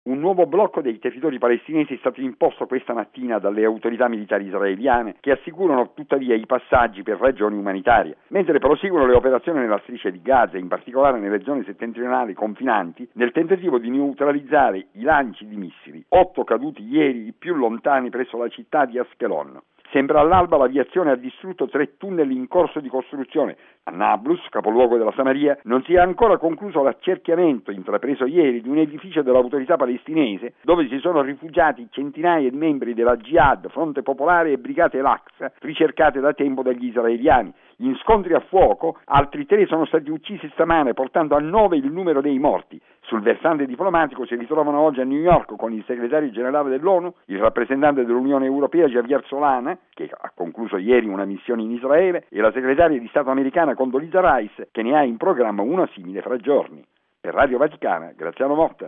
Un nuovo blocco dei territori palestinesi è stato imposto questa mattina dalle autorità militari israeliane, che assicurano tuttavia i passaggi per ragioni umanitarie. Mentre proseguono le operazioni nella striscia di Gaza, in particolare nelle zone settentrionali confinanti, nel tentativo di neutralizzare i lanci di missili. 8 caduti ieri, i più lontani presso la città di Askelon. Sempre all'alba l'aviazione ha distrutto 3 tunnel in corso di costruzione. A Nablus, capoluogo della Samaria, non si è ancora concluso l'accerchiamento intrapreso ieri di un edificio dell'autorità palestinese dove si sono rifugiati centinaia di membri della Jihad, Fronte Popolare e Brigate Al-Aqsa, ricercate da tempo dagli israeliani. In scontri a fuoco, altri 3 sono stati uccisi stamane, portando a 9 il numero dei morti. Sul versante diplomatico si ritrovano oggi a New York con il segretario generale dell'ONU, il rappresentante dell'Unione Europea Javier Solana, che ha concluso ieri una missione in Israele, e la segretaria di Stato americana Condoleezza Rice, che ne ha in programma una simile fra giorni. Per Radio Vaticana, Graziano Motta.